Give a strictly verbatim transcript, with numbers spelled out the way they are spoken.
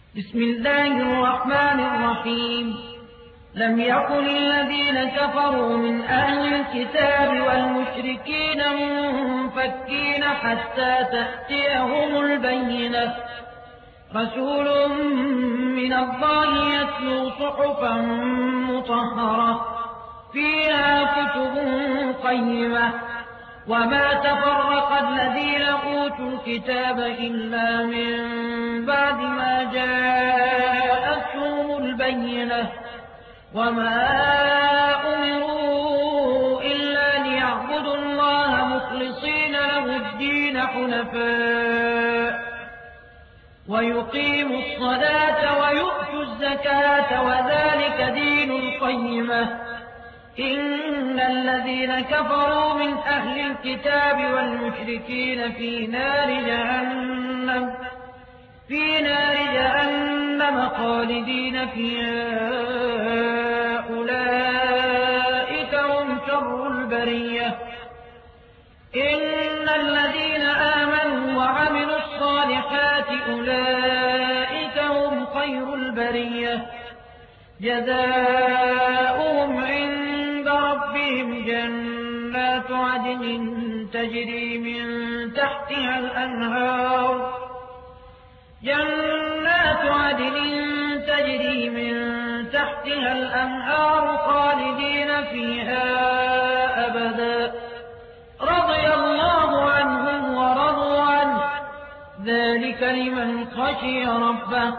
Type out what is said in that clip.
بسم الله الرحمن الرحيم لم يكن الذين كفروا من أهل الكتاب والمشركين منفكين حتى تأتيهم البينة رسول من الله يتلو صحفا مطهرة فيها كتب قيمة وما تفرق الذين أوتوا الكتاب إلا من بعد ما جاءتهم البينة وما أمروا إلا ليعبدوا الله مخلصين له الدين حنفاء ويقيموا الصلاة ويؤتوا الزكاة وذلك دين القيمة إن الذين كفروا من أهل الكتاب والمشركين في نار جهنم في نار جهنم خالدين فيها أولئك هم شر البرية إن الذين آمنوا وعملوا الصالحات أولئك هم خير البرية جزاؤهم عند ربهم جنات عدن تجري من تحتها الأنهار جنات عدن تجري من تحتها الأنهار خالدين فيها أبدا رضي الله عنهم ورضوا عنه ذلك لمن خشي ربه